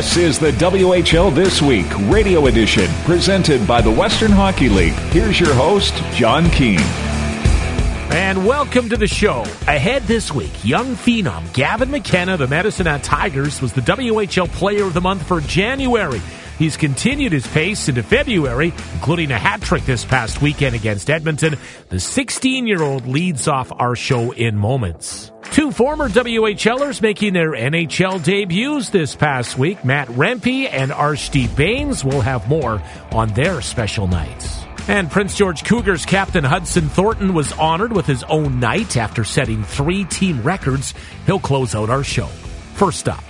This is the WHL This Week radio edition, presented by the Western Hockey League. Here's your host, John Keane. And welcome to the show. Ahead this week, young phenom Gavin McKenna of the Medicine Hat Tigers was the WHL Player of the Month for January. He's continued his pace into February, including a hat trick this past weekend against Edmonton. The 16-year-old leads off our show in moments. Two former WHLers making their NHL debuts this past week. Matt Rempe and Arshdeep Bains will have more on their special nights. And Prince George Cougars captain Hudson Thornton was honored with his own night after setting 3 team records. He'll close out our show. First up,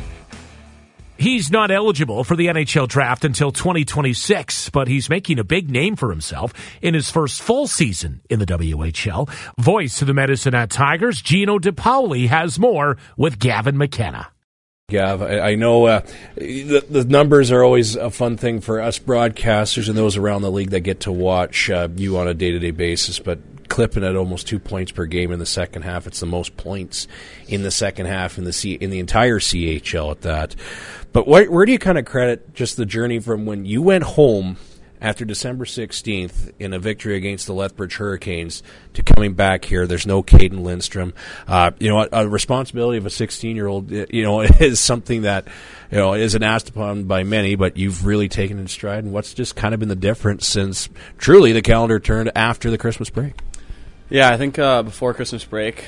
he's not eligible for the NHL draft until 2026, but he's making a big name for himself in his first full season in the WHL. Voice of the Medicine Hat Tigers, Gino DiPaoli, has more with Gavin McKenna. Gav, I know the numbers are always a fun thing for us broadcasters and those around the league that get to watch you on a day-to-day basis, but clipping at almost 2 points per game in the second half, it's the most points in the second half in the entire CHL at that. But where do you kind of credit just the journey from when you went home after December 16th in a victory against the Lethbridge Hurricanes to coming back here? There's no Caden Lindstrom. A responsibility of a 16-year-old, is something that, isn't asked upon by many, but you've really taken it in stride. And what's just kind of been the difference since truly the calendar turned after the Christmas break? Yeah, I think before Christmas break,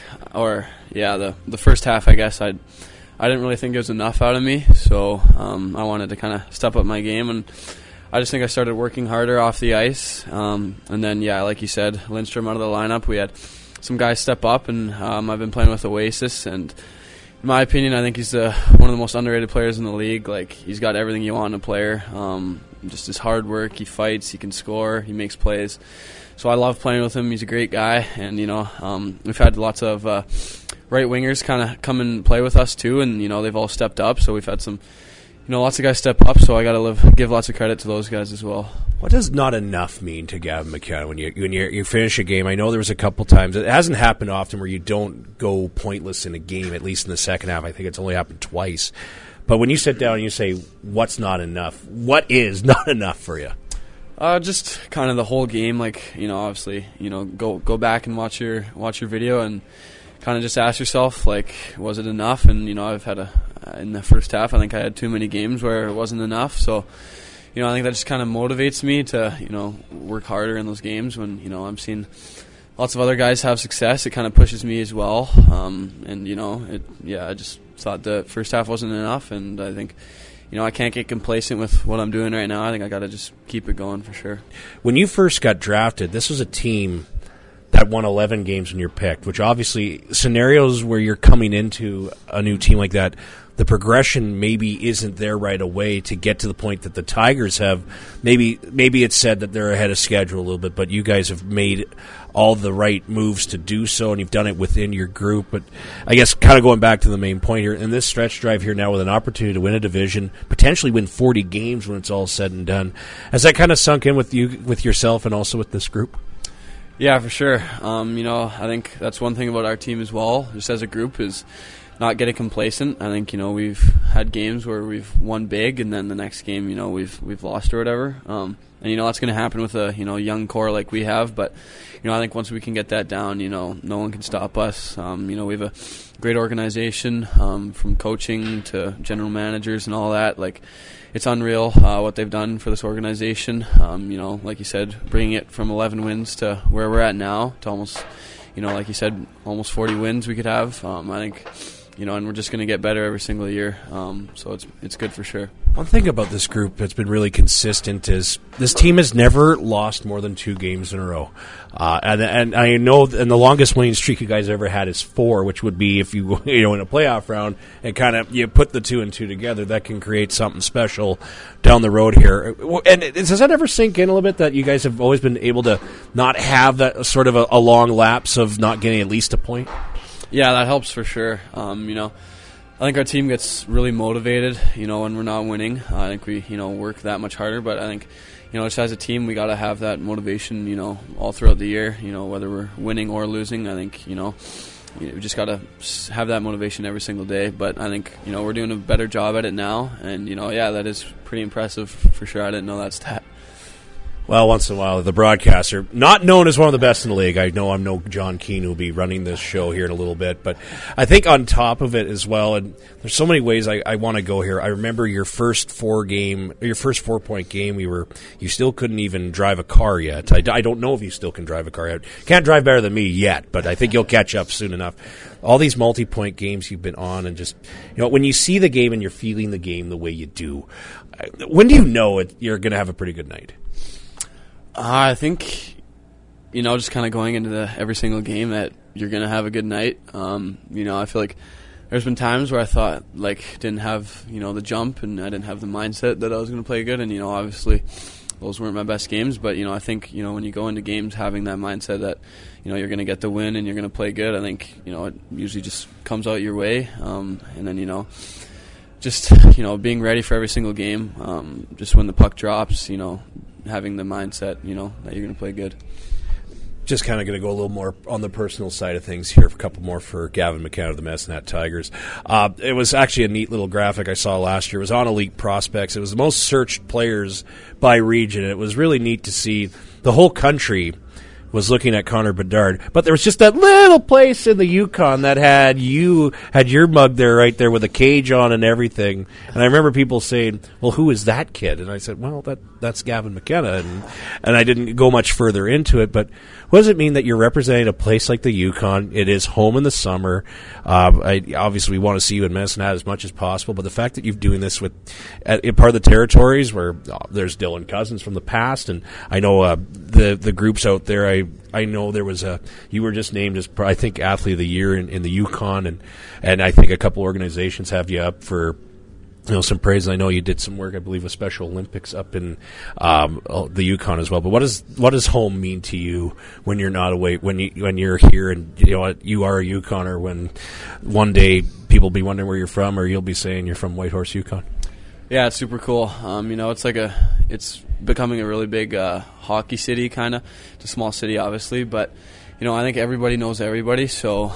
the first half, I guess, I didn't really think it was enough out of me, so I wanted to kind of step up my game, and I just think I started working harder off the ice. And then, like you said, Lindstrom out of the lineup. We had some guys step up, and I've been playing with Oasis. And in my opinion, I think he's one of the most underrated players in the league. Like, he's got everything you want in a player. Just his hard work. He fights. He can score. He makes plays. So I love playing with him. He's a great guy. And, we've had lots of right wingers kind of come and play with us too. And, they've all stepped up. So we've had some lots of guys step up, so I got to give lots of credit to those guys as well. What does not enough mean to Gavin McKenna when you finish a game? I know there was a couple times. It hasn't happened often where you don't go pointless in a game, at least in the second half. I think it's only happened twice. But when you sit down and you say, what's not enough, what is not enough for you? Just kind of the whole game. Obviously, go back and watch your video and kind of just ask yourself, was it enough? And, I've had in the first half, I think I had too many games where it wasn't enough. So, I think that just kind of motivates me to, work harder in those games when, I'm seeing lots of other guys have success. It kind of pushes me as well. I just thought the first half wasn't enough. And I think, I can't get complacent with what I'm doing right now. I think I got to just keep it going for sure. When you first got drafted, this was a team that won 11 games when you're picked, which obviously scenarios where you're coming into a new team like that, the progression maybe isn't there right away to get to the point that the Tigers have. Maybe it's said that they're ahead of schedule a little bit, but you guys have made all the right moves to do so, and you've done it within your group. But I guess kind of going back to the main point here, in this stretch drive here now with an opportunity to win a division, potentially win 40 games when it's all said and done, has that kind of sunk in with you, with yourself, and also with this group? Yeah, for sure. I think that's one thing about our team as well, just as a group, is not getting complacent. I think, we've had games where we've won big, and then the next game, we've lost or whatever. And that's going to happen with a, young core like we have. But, I think once we can get that down, no one can stop us. We have a great organization, from coaching to general managers and all that. It's unreal what they've done for this organization. Like you said, bringing it from 11 wins to where we're at now to almost, like you said, almost 40 wins we could have. I think, and we're just going to get better every single year. So it's good for sure. One thing about this group that's been really consistent is this team has never lost more than 2 games in a row. And I know, and the longest winning streak you guys ever had is 4, which would be if you, in a playoff round and kind of you put the 2 and 2 together, that can create something special down the road here. And does that ever sink in a little bit that you guys have always been able to not have that sort of a long lapse of not getting at least a point? Yeah, that helps for sure. I think our team gets really motivated, when we're not winning. I think we, work that much harder, but I think, just as a team, we got to have that motivation, all throughout the year, whether we're winning or losing. I think, we just got to have that motivation every single day. But I think, we're doing a better job at it now. And, that is pretty impressive for sure. I didn't know that stat. Well, once in a while, the broadcaster, not known as one of the best in the league. I know I'm no John Keane, who will be running this show here in a little bit. But I think on top of it as well, and there's so many ways I want to go here. I remember your first 4-point game, you still couldn't even drive a car yet. I don't know if you still can drive a car yet. Can't drive better than me yet, but I think you'll catch up soon enough. All these multi-point games you've been on, and just, when you see the game and you're feeling the game the way you do, when do you know you're going to have a pretty good night? I think, just kind of going into every single game that you're going to have a good night. I feel like there's been times where I thought, didn't have, the jump, and I didn't have the mindset that I was going to play good. And, obviously those weren't my best games. But, I think, when you go into games having that mindset that, you're going to get the win and you're going to play good, I think, it usually just comes out your way. And then, just, being ready for every single game, just when the puck drops, having the mindset, that you're going to play good. Just kind of going to go a little more on the personal side of things here. A couple more for Gavin McKenna of the Medicine Tigers. It was actually a neat little graphic I saw last year. It was on Elite Prospects. It was the most searched players by region. It was really neat to see the whole country was looking at Connor Bedard, but there was just that little place in the Yukon that had your mug there, right there with a cage on and everything. And I remember people saying, "Well, who is that kid?" And I said, "Well, that's Gavin McKenna," and I didn't go much further into it. But what does it mean that you're representing a place like the Yukon? It is home in the summer. Obviously, we want to see you in Medicine Hat as much as possible, but the fact that you're doing this in part of the territories where there's Dylan Cousins from the past, and I know the groups out there. I know there was you were just named as, I think, Athlete of the Year in the Yukon, and I think a couple organizations have you up for some praise. I know you did some work, I believe, with Special Olympics up in the Yukon as well. But what does home mean to you when you're not away, when you're here, and you are a Yukoner? When one day people will be wondering where you're from, or you'll be saying you're from Whitehorse, Yukon. Yeah, it's super cool. It's becoming a really big hockey city, kind of. It's a small city, obviously, but I think everybody knows everybody. So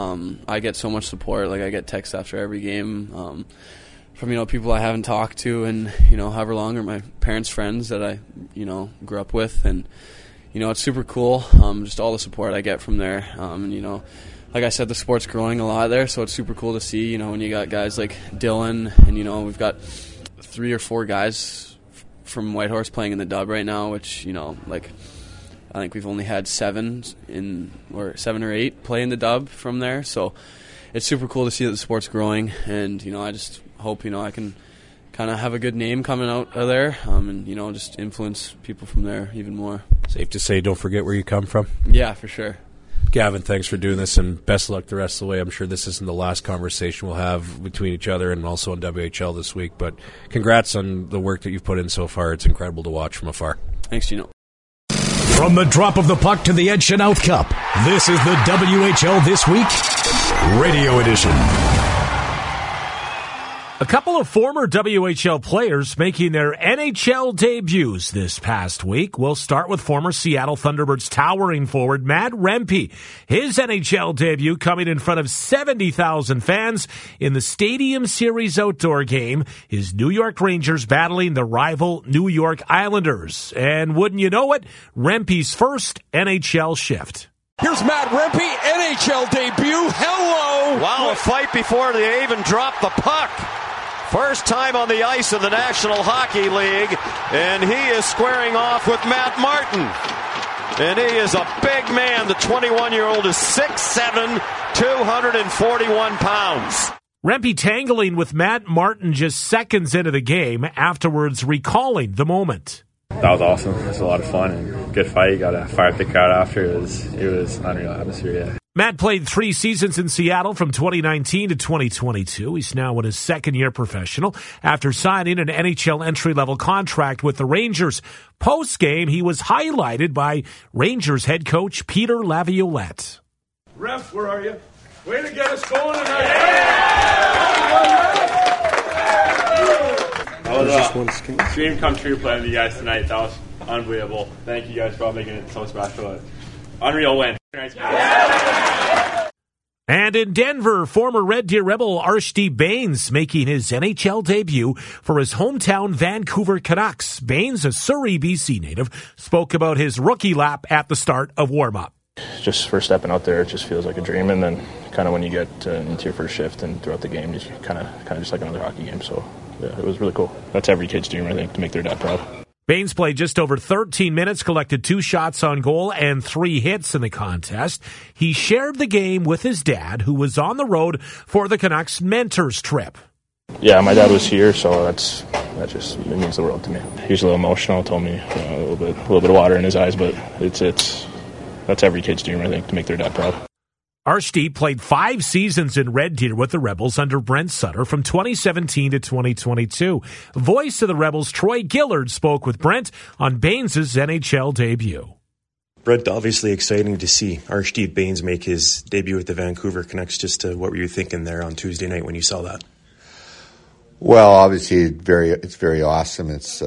I get so much support. I get texts after every game from people I haven't talked to in however long, or my parents' friends that I grew up with, and it's super cool. Just all the support I get from there, and like I said, the sport's growing a lot there, so it's super cool to see. When you got guys like Dylan, and we've got 3 or 4 guys from Whitehorse playing in the Dub right now, which I think we've only had 7 or 8 play in the Dub from there. So it's super cool to see that the sport's growing, and I just hope I can kind of have a good name coming out of there, and just influence people from there even more. Safe to say, don't forget where you come from. Yeah, for sure. Gavin, thanks for doing this, and best of luck the rest of the way. I'm sure this isn't the last conversation we'll have between each other and also on WHL this week, but congrats on the work that you've put in so far. It's incredible to watch from afar. Thanks, Gino. From the drop of the puck to the Ed Chanouth Cup, this is the WHL This Week Radio Edition. A couple of former WHL players making their NHL debuts this past week. We'll start with former Seattle Thunderbirds towering forward Matt Rempe. His NHL debut coming in front of 70,000 fans in the Stadium Series outdoor game. His New York Rangers battling the rival New York Islanders. And wouldn't you know it, Rempe's first NHL shift. Here's Matt Rempe, NHL debut. Hello! Wow, a fight before they even dropped the puck. First time on the ice in the National Hockey League, and he is squaring off with Matt Martin. And he is a big man. The 21-year-old is 6'7", 241 pounds. Rempe tangling with Matt Martin just seconds into the game, afterwards recalling the moment. That was awesome. It was a lot of fun and good fight. Got to fire up the crowd after. It was unreal atmosphere, yeah. Matt played 3 seasons in Seattle from 2019 to 2022. He's now in his second year professional after signing an NHL entry-level contract with the Rangers. Post-game, he was highlighted by Rangers head coach Peter Laviolette. Ref, where are you? Way to get us going tonight. That was a dream come true playing with you guys tonight. That was unbelievable. Thank you guys for all making it so special. Unreal win. And in Denver, former Red Deer Rebel Archie Bains making his NHL debut for his hometown Vancouver Canucks. Bains, a Surrey, BC native, spoke about his rookie lap at the start of warm-up. Just for stepping out there, it just feels like a dream, and then kind of when you get into your first shift and throughout the game, you kind of just like another hockey game. So yeah, it was really cool. That's every kid's dream, I think, to make their dad proud. Bains played just over 13 minutes, collected 2 shots on goal and 3 hits in the contest. He shared the game with his dad, who was on the road for the Canucks mentors trip. Yeah, my dad was here, so it means the world to me. He was a little emotional, told me a little bit of water in his eyes, but that's every kid's dream, I think, to make their dad proud. Archie played 5 seasons in Red Deer with the Rebels under Brent Sutter from 2017 to 2022. Voice of the Rebels, Troy Gillard, spoke with Brent on Bains' NHL debut. Brent, obviously exciting to see Archie Bains make his debut with the Vancouver Canucks. Just what were you thinking there on Tuesday night when you saw that? Well, obviously, it's very awesome. It's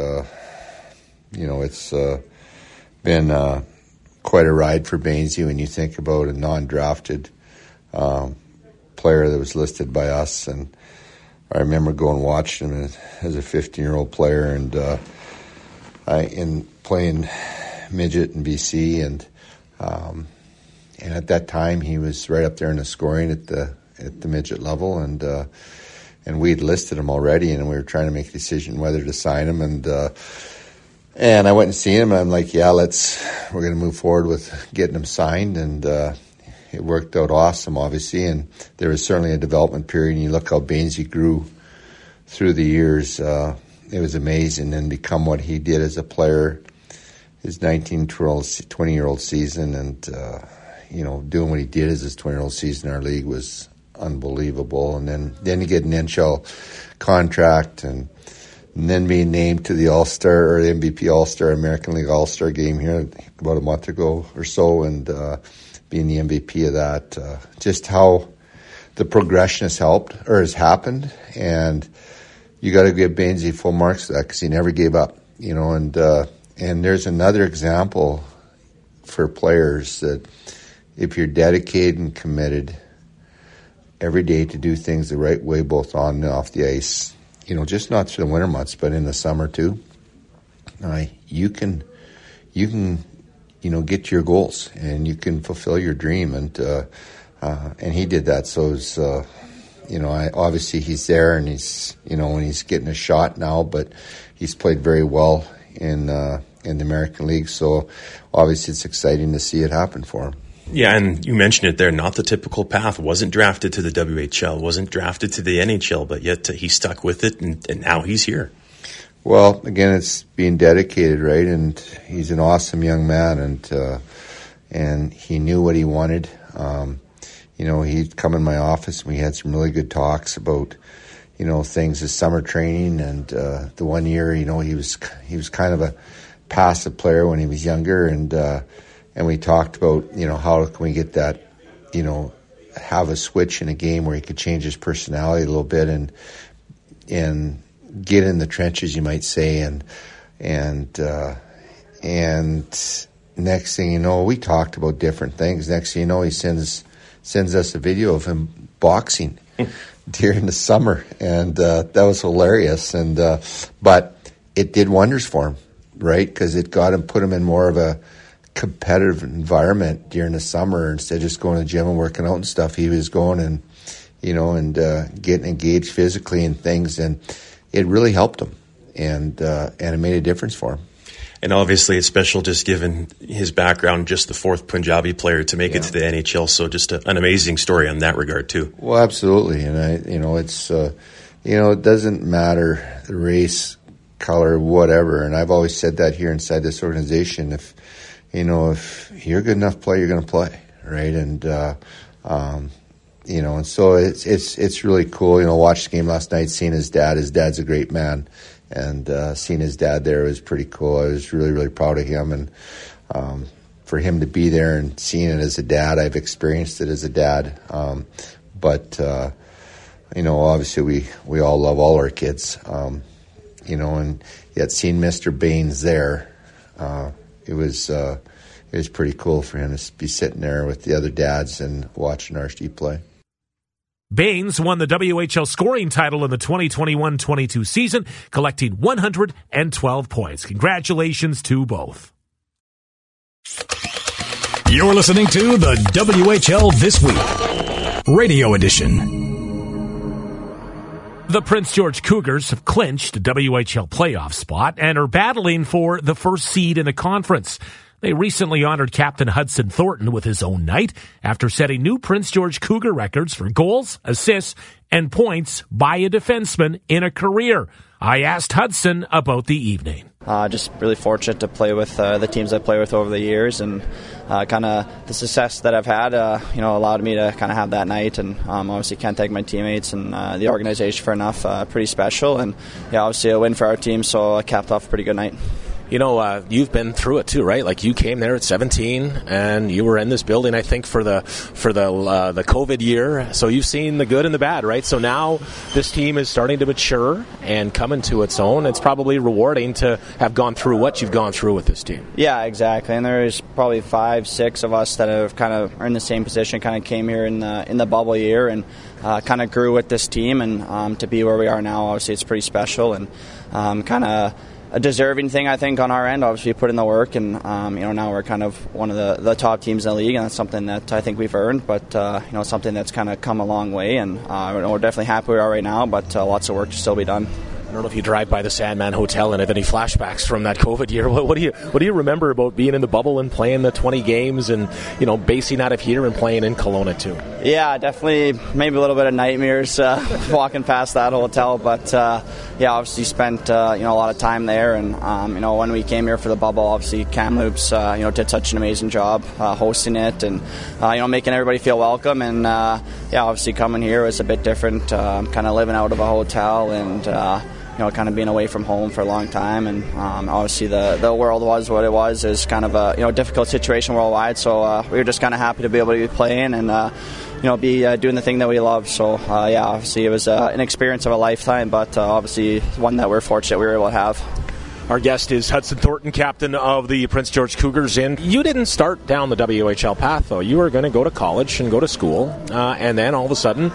been quite a ride for Bainsy when you think about a non-drafted player that was listed by us. And I remember going and watching him as a 15-year-old player, and in playing midget in BC, and at that time he was right up there in the scoring at the midget level, and we'd listed him already, and we were trying to make a decision whether to sign him, and I went and seen him, and I'm like, yeah, we're going to move forward with getting him signed, and it worked out awesome, obviously, and there was certainly a development period, and you look how Bainsy grew through the years. It was amazing, and become what he did as a player, his 20-year-old season, and doing what he did as his 20-year-old season in our league was unbelievable. And then you get an NHL contract, and then being named to the All-Star, or the MVP All-Star, American League All-Star game here about a month ago or so, and being the MVP of that. Just how the progression has happened, and you got to give Bainsy full marks for that, because he never gave up, and there's another example for players that if you're dedicated and committed every day to do things the right way, both on and off the ice, just not through the winter months, but in the summer too, you can get to your goals, and you can fulfill your dream, and he did that. So it was, obviously he's there, and he's, when he's getting a shot now, but he's played very well in the American League. So obviously it's exciting to see it happen for him. Yeah, and you mentioned it there, not the typical path. Wasn't drafted to the WHL, wasn't drafted to the NHL, but yet he stuck with it, and now he's here. Well, again, it's being dedicated, right? And he's an awesome young man, and he knew what he wanted. He'd come in my office, and we had some really good talks about, things as summer training, and the one year, he was kind of a passive player when he was younger, and we talked about, how can we get that, have a switch in a game where he could change his personality a little bit and get in the trenches, you might say, and next thing you know, we talked about different things. Next thing you know, he sends us a video of him boxing during the summer, and that was hilarious. And but it did wonders for him, right? Because it put him in more of a competitive environment during the summer. Instead of just going to the gym and working out and stuff, he was going and getting engaged physically and things, and it really helped him, and it made a difference for him. And obviously it's special, just given his background, just the 4th Punjabi player to make it to the NHL. So just an amazing story on that regard too. Well, absolutely. And it's it doesn't matter the race, color, whatever. And I've always said that here inside this organization. If you're a good enough player, you're going to play, right? And and so it's really cool. Watched the game last night, seeing his dad. His dad's a great man, and seeing his dad there was pretty cool. I was really, really proud of him, and for him to be there and seeing it as a dad, I've experienced it as a dad. But obviously we all love all our kids, and yet seeing Mr. Bains there, it was pretty cool for him to be sitting there with the other dads and watching Archie play. Baines won the WHL scoring title in the 2021-22 season, collecting 112 points. Congratulations to both. You're listening to the WHL This Week, Radio Edition. The Prince George Cougars have clinched a WHL playoff spot and are battling for the first seed in the conference. They recently honored Captain Hudson Thornton with his own night after setting new Prince George Cougar records for goals, assists, and points by a defenseman in a career. I asked Hudson about the evening. Just really fortunate to play with the teams I play with over the years, and kind of the success that I've had, allowed me to kind of have that night. And obviously can't thank my teammates and the organization for enough. Pretty special, and obviously a win for our team, so I capped off a pretty good night. You know, you've been through it too, right? Like you came there at 17, and you were in this building, I think, for the COVID year. So you've seen the good and the bad, right? So now this team is starting to mature and come into its own. It's probably rewarding to have gone through what you've gone through with this team. Yeah, exactly. And there's probably 5-6 of us that have kind of are in the same position. Kind of came here in the bubble year and kind of grew with this team, and to be where we are now, obviously, it's pretty special and kind of a deserving thing, I think, on our end. Obviously, we put in the work, and now we're kind of one of the top teams in the league, and that's something that I think we've earned. But something that's kind of come a long way, and we're definitely happy where we are right now. But lots of work to still be done. I don't know if you drive by the Sandman Hotel and have any flashbacks from that COVID year. What do you remember about being in the bubble and playing the 20 games and basing out of here and playing in Kelowna too? Yeah, definitely. Maybe a little bit of nightmares walking past that hotel, but obviously spent a lot of time there. And when we came here for the bubble, obviously Kamloops did such an amazing job hosting it and making everybody feel welcome. And obviously coming here was a bit different. Kind of living out of a hotel and kind of being away from home for a long time, and obviously the world was what it was. It was kind of a difficult situation worldwide, so we were just kind of happy to be able to be playing and be doing the thing that we love. So obviously it was an experience of a lifetime, but obviously one that we're fortunate we were able to have. Our guest is Hudson Thornton, captain of the Prince George Cougars. And you didn't start down the WHL path, though. You were going to go to college and go to school, and then all of a sudden,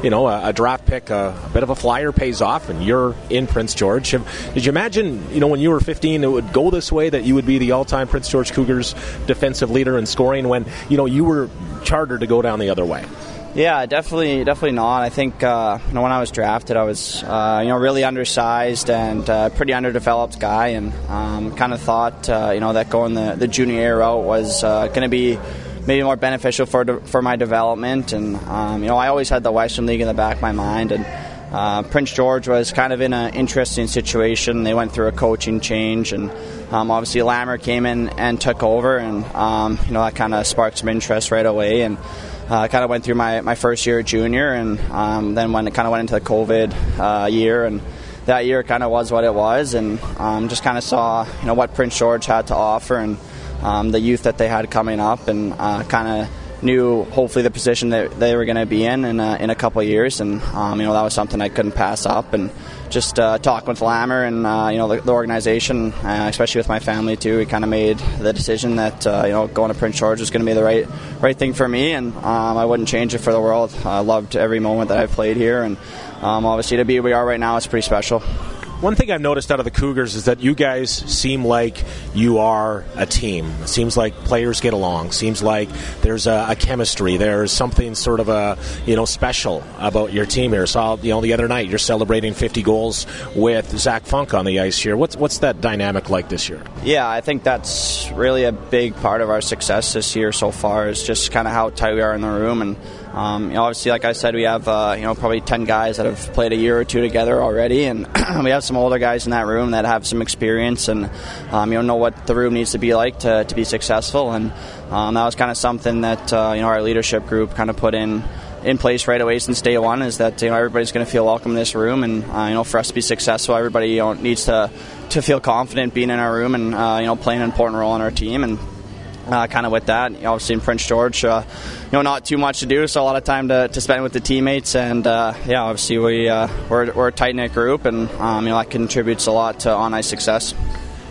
a draft pick, a bit of a flyer pays off, and you're in Prince George. Did you imagine, when you were 15, it would go this way, that you would be the all-time Prince George Cougars defensive leader in scoring when, you were chartered to go down the other way? Yeah, definitely not. I think when I was drafted, I was really undersized and pretty underdeveloped guy, and kind of thought that going the junior year route was going to be maybe more beneficial for my development. And I always had the Western League in the back of my mind, and Prince George was kind of in an interesting situation. They went through a coaching change, and obviously Lammer came in and took over, and that kind of sparked some interest right away. And kind of went through my first year at junior, and then when it kind of went into the COVID year, and that year kind of was what it was, and just kind of saw what Prince George had to offer, and the youth that they had coming up, and kind of knew hopefully the position that they were going to be in a couple of years, and that was something I couldn't pass up. And just talking with Lammer and the organization, especially with my family too, we kind of made the decision that going to Prince George was going to be the right thing for me, and I wouldn't change it for the world. I loved every moment that I've played here, and obviously to be where we are right now is pretty special. One thing I've noticed out of the Cougars is that you guys seem like you are a team. It seems like players get along. Seems like there's a chemistry. There's something sort of special about your team here. So the other night you're celebrating 50 goals with Zach Funk on the ice here. What's that dynamic like this year? Yeah, I think that's really a big part of our success this year so far, is just kind of how tight we are in the room. And obviously, like I said, we have probably 10 guys that have played a year or two together already, and we have some older guys in that room that have some experience and know what the room needs to be like to be successful. And that was kind of something that our leadership group kind of put in place right away since day one, is that everybody's going to feel welcome in this room, and for us to be successful, everybody needs to feel confident being in our room and playing an important role in our team. And kind of with that, obviously in Prince George, not too much to do, so a lot of time to spend with the teammates, and obviously we're a tight-knit group, and that contributes a lot to on-ice success.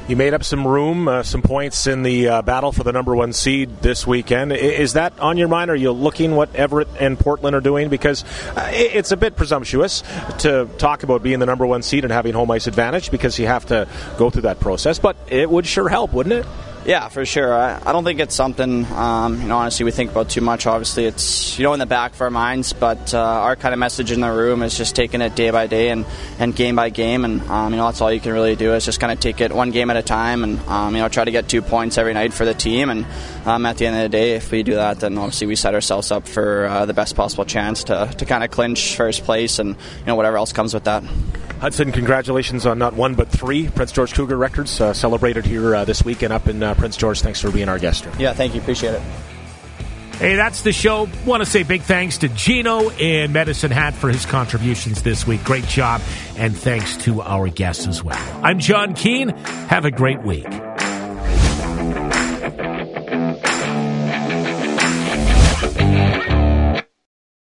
You made up some room, some points in the battle for the number 1 seed this weekend. Is that on your mind? Are you looking what Everett and Portland are doing? Because it's a bit presumptuous to talk about being the number 1 seed and having home ice advantage because you have to go through that process. But it would sure help, wouldn't it? Yeah, for sure. I don't think it's something, honestly, we think about too much. Obviously, it's, in the back of our minds, but our kind of message in the room is just taking it day by day and game by game, and, that's all you can really do is just kind of take it one game at a time and, try to get 2 points every night for the team, and at the end of the day, if we do that, then obviously we set ourselves up for the best possible chance to kind of clinch first place and, whatever else comes with that. Hudson, congratulations on not 1 but 3 Prince George Cougar records celebrated here this weekend up in Prince George. Thanks for being our guest. Yeah, thank you. Appreciate it. Hey, that's the show. Want to say big thanks to Gino in Medicine Hat for his contributions this week. Great job. And thanks to our guests as well. I'm John Keane. Have a great week.